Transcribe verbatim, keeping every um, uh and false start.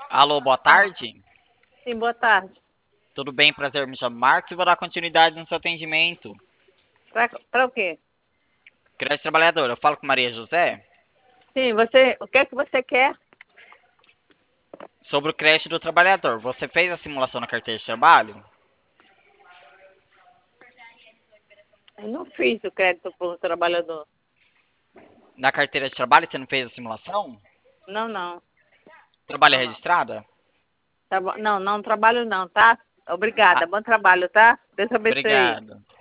Alô, boa Ah, tarde. sim, boa tarde. Tudo bem? Prazer, me chamo Marcos e vou dar continuidade no seu atendimento. Para o quê? Creche Trabalhador, eu falo com Maria José Sim, você, o que é que você quer? sobre o creche do trabalhador. Você fez a simulação na carteira de trabalho? Eu não fiz o crédito por trabalhador. Na carteira de trabalho você não fez a simulação? Não, não. Trabalho Não, não. registrada? Tá bom. Não, não trabalho não, tá? Obrigada. Ah, Bom trabalho, tá? Deus abençoe. obrigado.